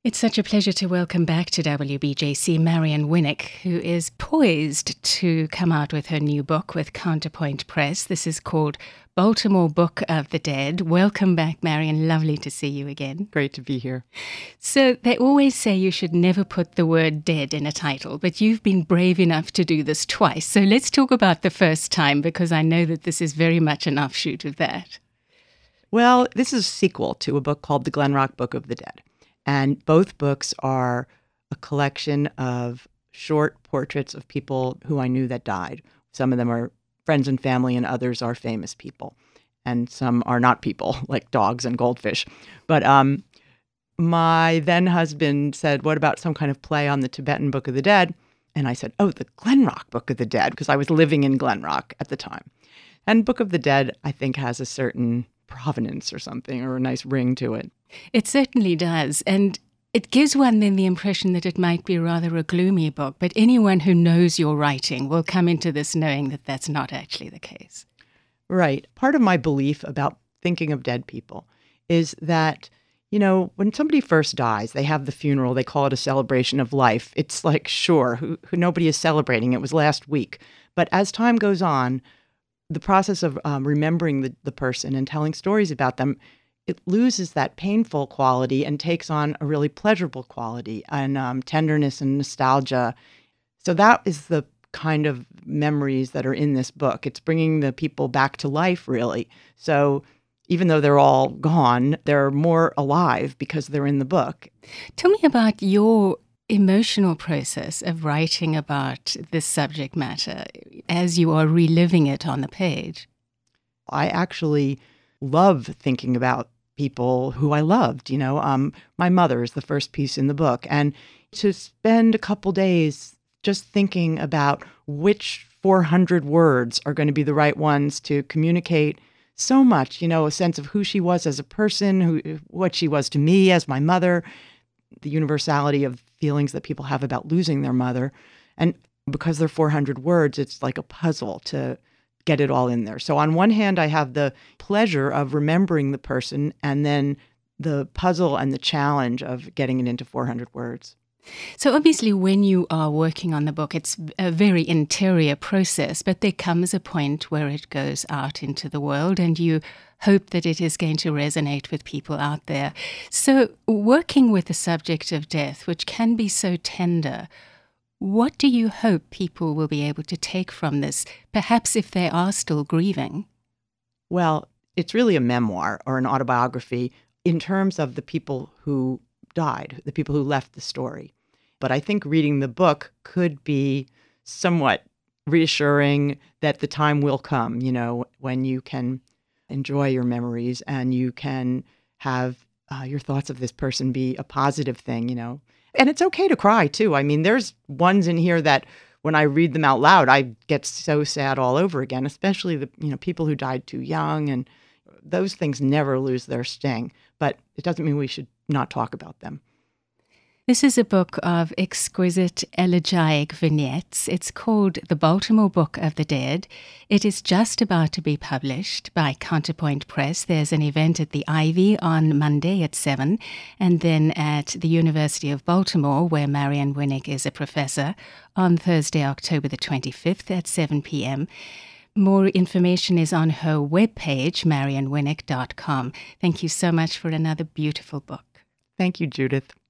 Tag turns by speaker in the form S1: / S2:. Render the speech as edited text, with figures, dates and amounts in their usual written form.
S1: It's such a pleasure to welcome back to WBJC Marion Winnick, who is poised to come out with her new book with Counterpoint Press. This is called Baltimore Book of the Dead. Welcome back, Marion. Lovely to see you again.
S2: Great to be here.
S1: So they always say you should never put the word dead in a title, but you've been brave enough to do this twice. So let's talk about the first time, because I know that this is very much an offshoot of that.
S2: Well, this is a sequel to a book called The Glenrock Book of the Dead. And both books are a collection of short portraits of people who I knew that died. Some of them are friends and family, and others are famous people. And some are not people, like dogs and goldfish. But my then husband said, what about some kind of play on the Tibetan Book of the Dead? And I said, oh, the Glenrock Book of the Dead, because I was living in Glenrock at the time. And Book of the Dead, I think, has a certain provenance or something, or a nice ring to it.
S1: It certainly does. And it gives one then the impression that it might be rather a gloomy book. But anyone who knows your writing will come into this knowing that that's not actually the case.
S2: Right. Part of my belief about thinking of dead people is that, you know, when somebody first dies, they have the funeral, they call it a celebration of life. It's like, sure, who nobody is celebrating. It was last week. But as time goes on, the process of remembering the person and telling stories about them, it loses that painful quality and takes on a really pleasurable quality and tenderness and nostalgia. So that is the kind of memories that are in this book. It's bringing the people back to life, really. So even though they're all gone, they're more alive because they're in the book.
S1: Tell me about your emotional process of writing about this subject matter as you are reliving it on the page.
S2: I actually love thinking about people who I loved. You know, my mother is the first piece in the book. And to spend a couple days just thinking about which 400 words are going to be the right ones to communicate so much, you know, a sense of who she was as a person, what she was to me as my mother, the universality of feelings that people have about losing their mother. And because they're 400 words, it's like a puzzle to get it all in there. So on one hand, I have the pleasure of remembering the person, and then the puzzle and the challenge of getting it into 400 words.
S1: So obviously when you are working on the book, it's a very interior process, but there comes a point where it goes out into the world and you hope that it is going to resonate with people out there. So working with the subject of death, which can be so tender, what do you hope people will be able to take from this, perhaps if they are still grieving?
S2: Well, it's really a memoir or an autobiography in terms of the people who died, the people who left the story. But I think reading the book could be somewhat reassuring that the time will come, you know, when you can enjoy your memories and you can have your thoughts of this person be a positive thing, you know. And it's okay to cry, too. I mean, there's ones in here that when I read them out loud, I get so sad all over again, especially the people who died too young. And those things never lose their sting. But it doesn't mean we should not talk about them.
S1: This is a book of exquisite elegiac vignettes. It's called The Baltimore Book of the Dead. It is just about to be published by Counterpoint Press. There's an event at the Ivy on Monday at 7, and then at the University of Baltimore, where Marion Winnick is a professor, on Thursday, October the 25th at 7 p.m. More information is on her webpage, marionwinnick.com. Thank you so much for another beautiful book.
S2: Thank you, Judith.